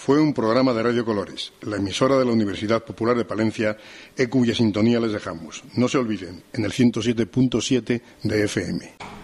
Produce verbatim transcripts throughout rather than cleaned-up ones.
fue un programa de Radio Colores, la emisora de la Universidad Popular de Palencia, en cuya sintonía les dejamos. No se olviden, en el ciento siete punto siete de F M.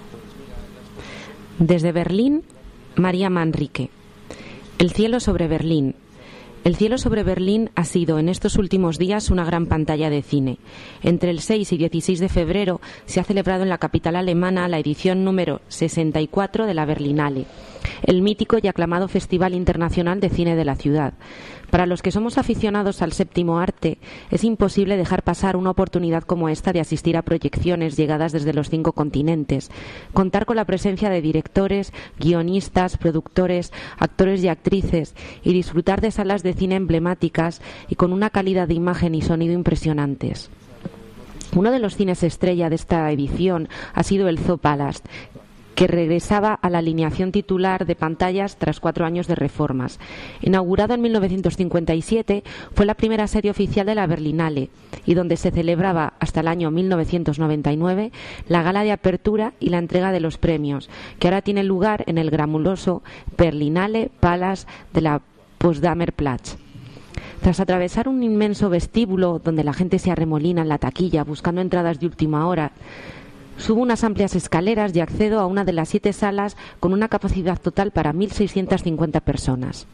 Desde Berlín, María Manrique. El cielo sobre Berlín. El cielo sobre Berlín ha sido en estos últimos días una gran pantalla de cine. Entre el seis y dieciséis de febrero se ha celebrado en la capital alemana la edición número sesenta y cuatro de la Berlinale, el mítico y aclamado Festival Internacional de Cine de la ciudad. Para los que somos aficionados al séptimo arte, es imposible dejar pasar una oportunidad como esta de asistir a proyecciones llegadas desde los cinco continentes, contar con la presencia de directores, guionistas, productores, actores y actrices y disfrutar de salas de cine emblemáticas y con una calidad de imagen y sonido impresionantes. Uno de los cines estrella de esta edición ha sido el Zoopalast, que regresaba a la alineación titular de pantallas tras cuatro años de reformas. Inaugurado en mil novecientos cincuenta y siete, fue la primera serie oficial de la Berlinale y donde se celebraba hasta el año mil novecientos noventa y nueve la gala de apertura y la entrega de los premios, que ahora tiene lugar en el glamuroso Berlinale Palace de la Potsdamer Platz. Tras atravesar un inmenso vestíbulo donde la gente se arremolina en la taquilla buscando entradas de última hora, subo unas amplias escaleras y accedo a una de las siete salas con una capacidad total para mil seiscientas cincuenta personas.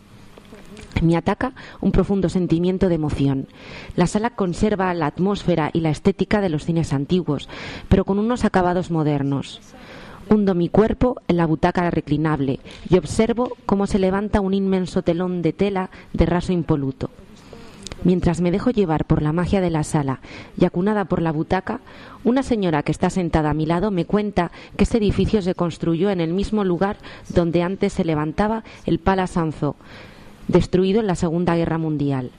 Me ataca un profundo sentimiento de emoción. La sala conserva la atmósfera y la estética de los cines antiguos, pero con unos acabados modernos. Hundo mi cuerpo en la butaca reclinable y observo cómo se levanta un inmenso telón de tela de raso impoluto. Mientras me dejo llevar por la magia de la sala y acunada por la butaca, una señora que está sentada a mi lado me cuenta que este edificio se construyó en el mismo lugar donde antes se levantaba el Palais Anzo, destruido en la Segunda Guerra Mundial.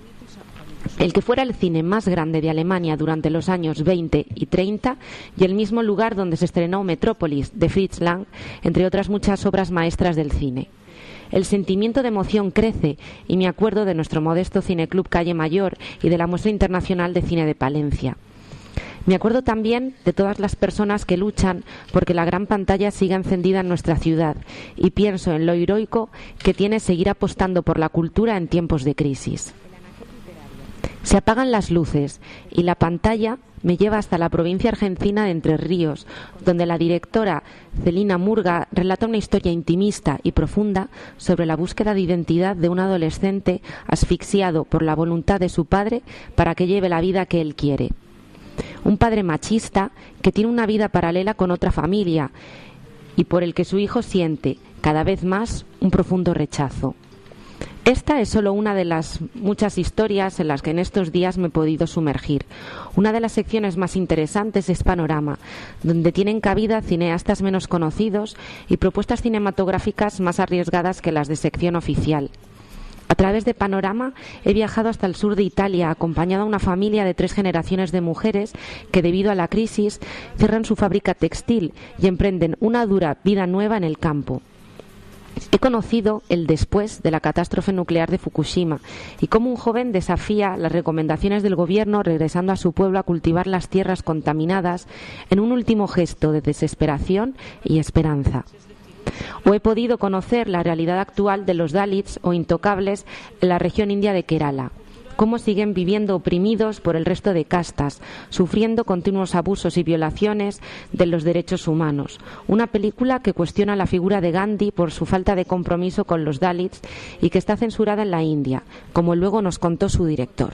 El que fuera el cine más grande de Alemania durante los años veinte y treinta y el mismo lugar donde se estrenó Metrópolis de Fritz Lang, entre otras muchas obras maestras del cine. El sentimiento de emoción crece y me acuerdo de nuestro modesto Cineclub Calle Mayor y de la Muestra Internacional de Cine de Palencia. Me acuerdo también de todas las personas que luchan porque la gran pantalla siga encendida en nuestra ciudad y pienso en lo heroico que tiene seguir apostando por la cultura en tiempos de crisis. Se apagan las luces y la pantalla me lleva hasta la provincia argentina de Entre Ríos, donde la directora Celina Murga relata una historia intimista y profunda sobre la búsqueda de identidad de un adolescente asfixiado por la voluntad de su padre para que lleve la vida que él quiere. Un padre machista que tiene una vida paralela con otra familia y por el que su hijo siente, cada vez más, un profundo rechazo. Esta es solo una de las muchas historias en las que en estos días me he podido sumergir. Una de las secciones más interesantes es Panorama, donde tienen cabida cineastas menos conocidos y propuestas cinematográficas más arriesgadas que las de sección oficial. A través de Panorama he viajado hasta el sur de Italia, acompañado a una familia de tres generaciones de mujeres que, debido a la crisis, cierran su fábrica textil y emprenden una dura vida nueva en el campo. He conocido el después de la catástrofe nuclear de Fukushima y cómo un joven desafía las recomendaciones del gobierno regresando a su pueblo a cultivar las tierras contaminadas en un último gesto de desesperación y esperanza. O he podido conocer la realidad actual de los Dalits o intocables en la región india de Kerala. Cómo siguen viviendo oprimidos por el resto de castas, sufriendo continuos abusos y violaciones de los derechos humanos. Una película que cuestiona la figura de Gandhi por su falta de compromiso con los Dalits y que está censurada en la India, como luego nos contó su director.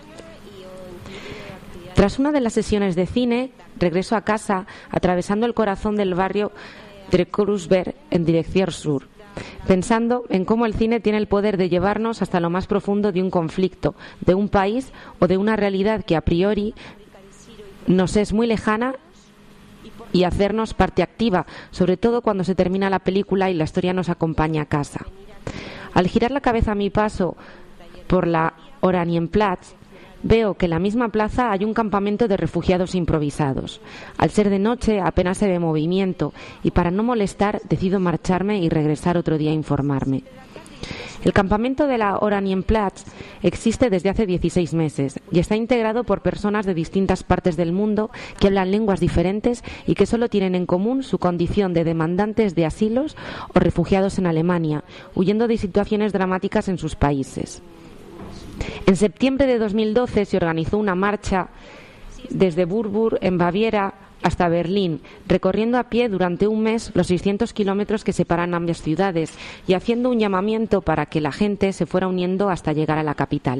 Tras una de las sesiones de cine, regreso a casa atravesando el corazón del barrio de Kreuzberg en dirección sur, pensando en cómo el cine tiene el poder de llevarnos hasta lo más profundo de un conflicto, de un país o de una realidad que a priori nos es muy lejana y hacernos parte activa, sobre todo cuando se termina la película y la historia nos acompaña a casa. Al girar la cabeza a mi paso por la Oranienplatz, veo que en la misma plaza hay un campamento de refugiados improvisados. Al ser de noche apenas se ve movimiento y para no molestar decido marcharme y regresar otro día a informarme. El campamento de la Oranienplatz existe desde hace dieciséis meses y está integrado por personas de distintas partes del mundo que hablan lenguas diferentes y que solo tienen en común su condición de demandantes de asilos o refugiados en Alemania, huyendo de situaciones dramáticas en sus países. En septiembre de dos mil doce se organizó una marcha desde Burburg, en Baviera, hasta Berlín, recorriendo a pie durante un mes los seiscientos kilómetros que separan ambas ciudades y haciendo un llamamiento para que la gente se fuera uniendo hasta llegar a la capital.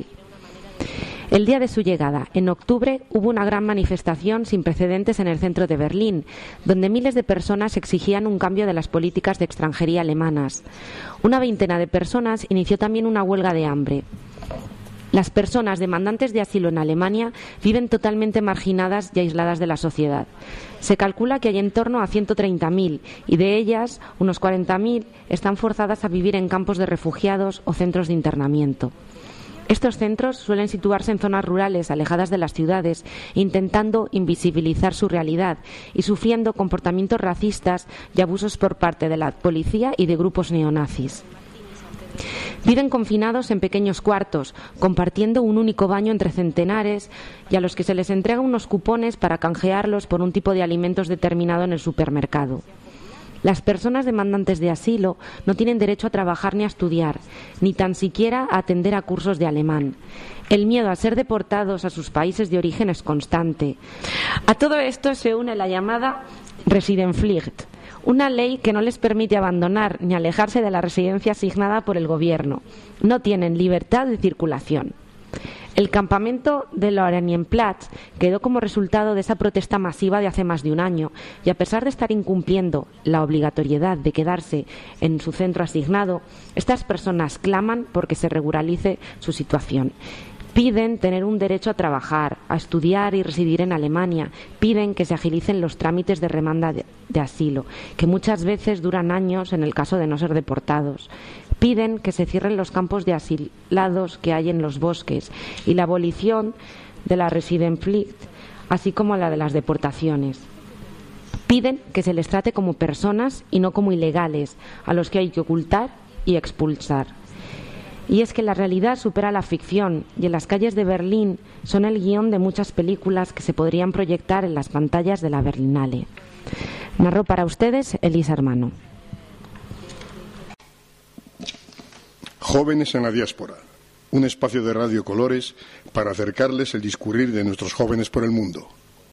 El día de su llegada, en octubre, hubo una gran manifestación sin precedentes en el centro de Berlín, donde miles de personas exigían un cambio de las políticas de extranjería alemanas. Una veintena de personas inició también una huelga de hambre. Las personas demandantes de asilo en Alemania viven totalmente marginadas y aisladas de la sociedad. Se calcula que hay en torno a ciento treinta mil y de ellas unos cuarenta mil están forzadas a vivir en campos de refugiados o centros de internamiento. Estos centros suelen situarse en zonas rurales alejadas de las ciudades, intentando invisibilizar su realidad y sufriendo comportamientos racistas y abusos por parte de la policía y de grupos neonazis. Viven confinados en pequeños cuartos, compartiendo un único baño entre centenares y a los que se les entrega unos cupones para canjearlos por un tipo de alimentos determinado en el supermercado. Las personas demandantes de asilo no tienen derecho a trabajar ni a estudiar, ni tan siquiera a atender a cursos de alemán. El miedo a ser deportados a sus países de origen es constante. A todo esto se une la llamada Residenpflicht, una ley que no les permite abandonar ni alejarse de la residencia asignada por el gobierno. No tienen libertad de circulación. El campamento de la Oranienplatz quedó como resultado de esa protesta masiva de hace más de un año y a pesar de estar incumpliendo la obligatoriedad de quedarse en su centro asignado, estas personas claman porque se regularice su situación. Piden tener un derecho a trabajar, a estudiar y residir en Alemania. Piden que se agilicen los trámites de demanda de, de asilo, que muchas veces duran años en el caso de no ser deportados. Piden que se cierren los campos de asilados que hay en los bosques y la abolición de la Residenpflicht, así como la de las deportaciones. Piden que se les trate como personas y no como ilegales, a los que hay que ocultar y expulsar. Y es que la realidad supera la ficción y en las calles de Berlín son el guión de muchas películas que se podrían proyectar en las pantallas de la Berlinale. Narró para ustedes Elisa Hermano. Jóvenes en la diáspora, un espacio de Radio Colores para acercarles el discurrir de nuestros jóvenes por el mundo.